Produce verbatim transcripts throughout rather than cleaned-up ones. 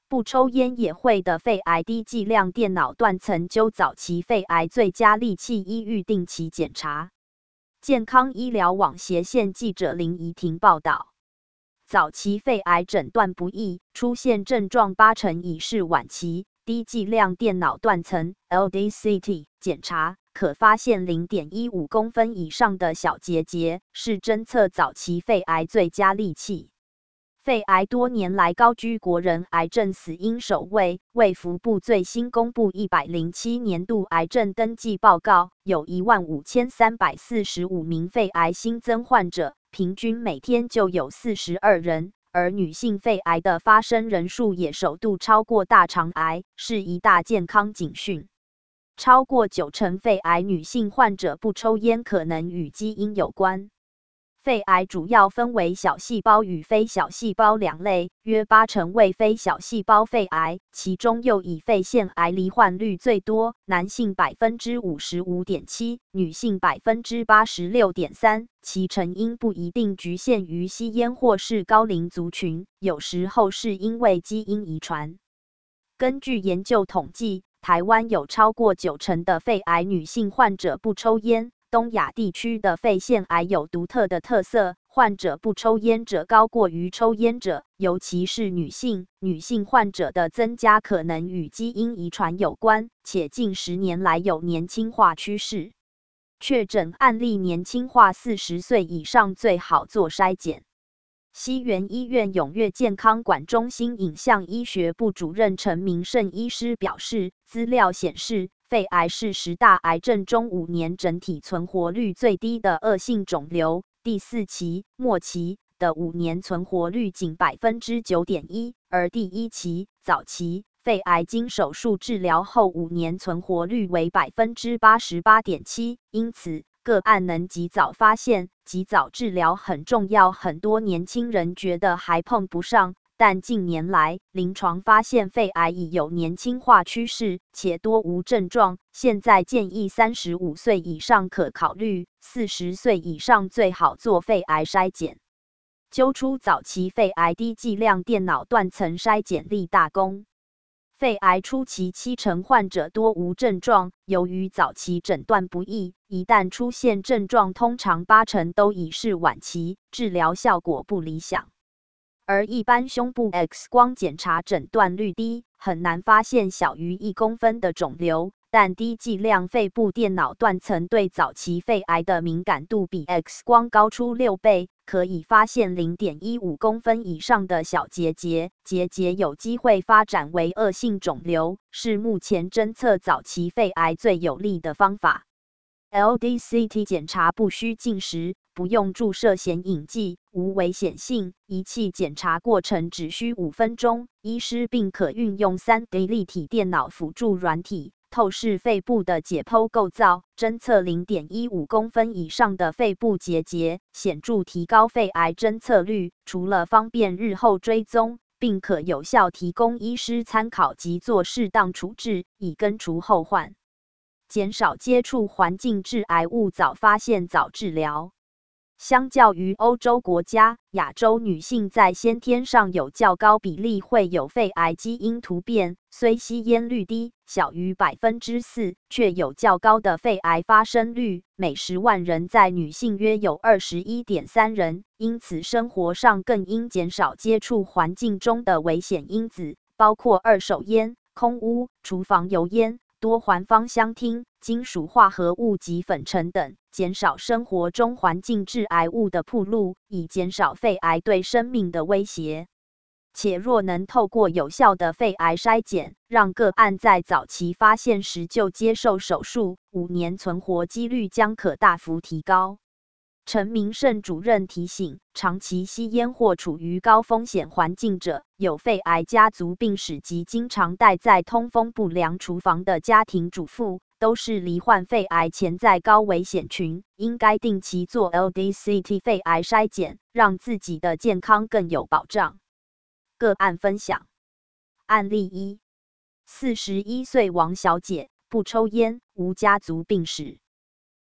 不抽烟也会的肺癌低剂量电脑断层灸早期肺癌最佳利器，依预定期检查。健康医疗网斜线记者林怡婷报道。早期肺癌诊断不易，出现症状八成已是晚期。低剂量电脑断层 L D C T 检查可发现 零点一五公分以上的小结节，是侦测早期肺癌最佳利器。肺癌多年来高居国人癌症死因首位。卫福部最新公布一百零七年度癌症登记报告，有一万五千三百四十五名肺癌新增患者，平均每天就有四十二人。而女性肺癌的发生人数也首度超过大肠癌，是一大健康警讯。超过九成肺癌女性患者不抽烟，可能与基因有关。肺癌主要分为小细胞与非小细胞两类，约八成为非小细胞肺癌，其中又以肺腺癌罹患率最多，男性 百分之五十五点七， 女性 百分之八十六点三， 其成因不一定局限于吸烟或是高龄族群，有时候是因为基因遗传。根据研究统计，台湾有超过九成的肺癌女性患者不抽烟。东亚地区的肺腺癌有独特的特色，患者不抽烟者高过于抽烟者，尤其是女性。女性患者的增加可能与基因遗传有关，且近十年来有年轻化趋势。确诊案例年轻化，四十岁以上最好做筛检。西园医院永跃健康管中心影像医学部主任陈明胜医师表示，资料显示，肺癌是十大癌症中五年整体存活率最低的恶性肿瘤，第四期、末期的五年存活率仅 百分之九点一， 而第一期、早期肺癌经手术治疗后五年存活率为 百分之八十八点七， 因此个案能及早发现、及早治疗很重要。很多年轻人觉得还碰不上，但近年来临床发现肺癌已有年轻化趋势，且多无症状。现在建议三十五岁以上可考虑，四十岁以上最好做肺癌筛检。揪出早期肺癌低剂量电脑断层筛检立大功。肺癌初期七成患者多无症状，由于早期诊断不易，一旦出现症状，通常八成都已是晚期，治疗效果不理想。而一般胸部 X 光检查诊断率低，很难发现小于一公分的肿瘤，但低剂量肺部电脑断层对早期肺癌的敏感度比 X 光高出六倍，可以发现 零点一五公分以上的小结节，结节有机会发展为恶性肿瘤，是目前侦测早期肺癌最有力的方法。L D C T 检查不需进食，不用注射显影剂，无危险性。仪器检查过程只需五分钟，医师并可运用 三 D 立体电脑辅助软体，透视肺部的解剖构造，侦测 零点一五公分以上的肺部结节，显著提高肺癌侦测率。除了方便日后追踪，并可有效提供医师参考及做适当处置，以根除后患。减少接触环境致癌物，早发现早治疗。相较于欧洲国家，亚洲女性在先天上有较高比例会有肺癌基因突变，虽吸烟率低，小于 百分之四， 却有较高的肺癌发生率，每十万人在女性约有 二十一点三人，因此生活上更应减少接触环境中的危险因子，包括二手烟、空污、厨房油烟、多环芳香烃、金属化合物及粉尘等，减少生活中环境致癌物的暴露，以减少肺癌对生命的威胁。且若能透过有效的肺癌筛检，让个案在早期发现时就接受手术，五年存活几率将可大幅提高。陈明胜主任提醒，长期吸烟或处于高风险环境者，有肺癌家族病史及经常待在通风不良厨房的家庭主妇，都是罹患肺癌潜在高危险群，应该定期做 L D C T 肺癌筛检，让自己的健康更有保障。个案分享。案例一，四十一岁王小姐，不抽烟，无家族病史。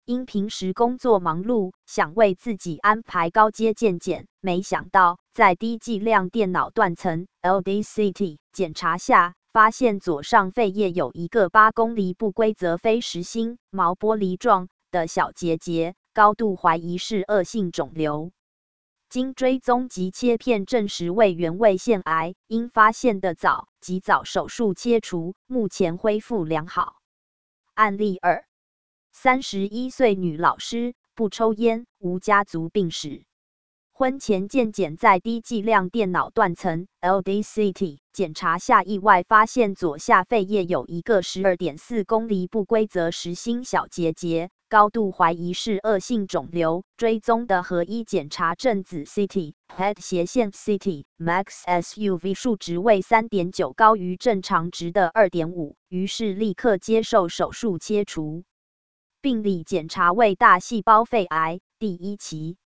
因平时工作忙碌，想为自己安排高阶健检，没想到在低剂量电脑断层 L D C T 检查下，发现左上肺叶有一个八公厘不规则非实心毛玻璃状的小结节，高度怀疑是恶性肿瘤。经追踪及切片证实为原位腺癌，因发现的早，及早手术切除，目前恢复良好。案例二。三十一岁女老师，不抽烟，无家族病史。婚前健检在低剂量电脑断层 L D C T 检查下，意外发现左下肺叶有一个 十二点四公厘不规则实心小结节，高度怀疑是恶性肿瘤。追踪的合一检查正子 C T、P E T 斜线 C T、Max S U V 数值为 三点九，高于正常值的 二点五，于是立刻接受手术切除。病理检查为大细胞肺癌第一期。